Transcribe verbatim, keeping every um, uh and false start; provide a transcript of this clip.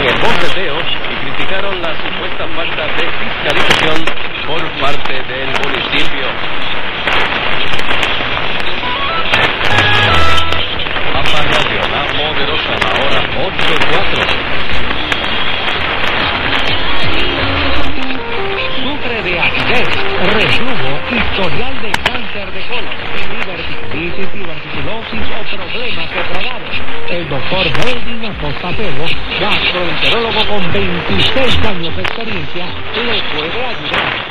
en el boceteo y criticaron la supuesta falta de fiscalización por parte del municipio. Pampa Radio, la poderosa, la hora ocho cuatro. Sufre de acidez, reflujo, historial de cáncer de colon, diverticulitis, diverticulosis o problemas de trabajo. El doctor Melvin Acosta Pego, gastroenterólogo con veintiséis años de experiencia, le puede ayudar.